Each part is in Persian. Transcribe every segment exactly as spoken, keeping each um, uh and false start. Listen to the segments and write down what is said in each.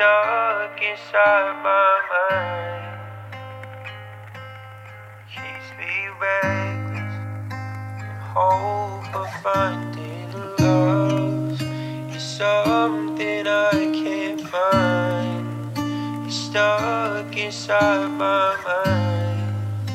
stuck inside my mind. Keeps me reckless in hope of finding love. It's something I can't find. It's stuck inside my mind.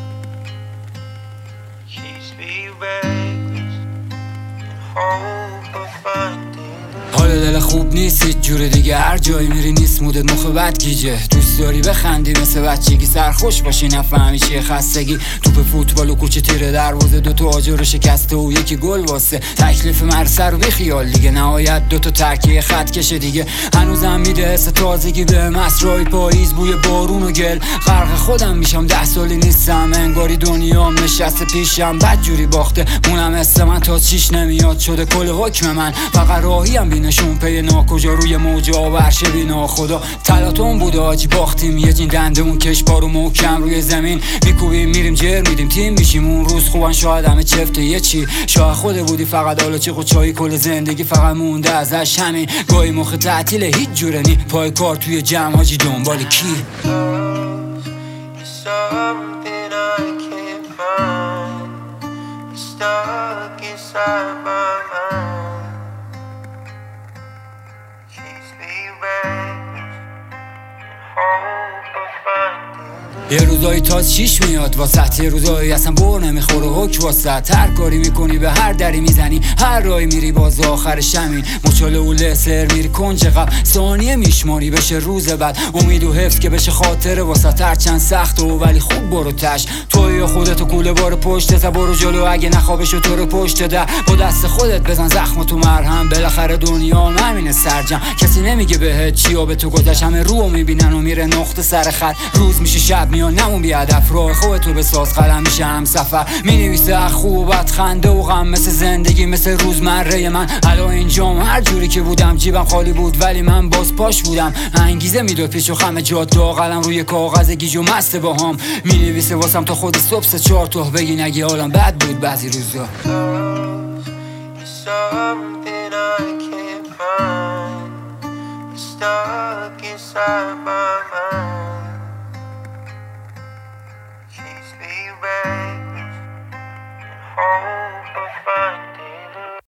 Keeps me reckless in hope of finding. حال دل خوب نیست هیچ جور دیگه، هر جایی میری نیست مودت مخ بد گیجه. دوست داری بخندی مثل بچگی، سرخوش باشی نفهمی چیه خستگی. توپ فوتبال و کوچه تیر دروازه، دوتا آجر شکسته و یکی گل واسه. تکلیف مرسه رو بیخیال دیگه، نهایت دوتا ترکیه خط کشه دیگه. هنوزم میده حس تازگی به مسرای پاییز، بوی بارون و گل. غرق خودم میشم ده سالی نیستم، انگاری دنیام نشسته پیشم بد جوری باخته. مونم حس من تا چیش نمیاد شده کل حکم من. فقط راهیم بینشون پی ناکجا، روی موجا و عرشه بینا خدا. تلاتون بوده آجی باختیم یه جین دندمون کش بارو محکم روی زمین. میکوبیم میریم جر میدیم تیم میشیم. اون روز خوبن شاید همه چفته یه چی، شاید خود بودی فقط حالا چیق و چایی. کل زندگی فقط مونده ازش همین. گاهی مخ تعطیله هیچ جوره نی، پای کار توی جمع آجی دنبال کی. Stuck inside my mind. Keeps me reckless in hope of finding. یه روزایی تا چیش میاد واسه، یه روزایی اصلا بر نمیخوره حک واسه. هر کاری میکنی به هر دری میزنی، هر راهی میری باز آخرش همین. مچاله و لسر میری کنج قبل، ثانیه میشماری بشه روز بعد. امید و حفظ که بشه خاطره واسه، هر چند سخت و ولی خوب برو تش. تو یا خودتو کوله بار پشت تا برو جلو، اگه نخوابشو تو رو پشت ده. با دست خودت بزن زخم تو مرهم، بالاخره دنیا همینه سرجم. کسی نمیگه بهت چیا به تو گذشت، همه رو میبینن و میره نقطه سر خط. روز میشه شب میان نمون بی هدف، راه خودتو بساز قلم میشه هم سفر. مینویسه خوبت خنده و غم، مثل زندگی مثل روزمره من. الان اینجام هر جوری که بودم جیبم خالی بود ولی من باز پاش بودم. انگیزه میداد پیش و خم جاد دا، قلم روی کاغذ گیج و مست با هم. مینویسه واسم تا خود صبح سه چهار تا بگی نگی حالم بد بود بعضی روزا. Stuck inside my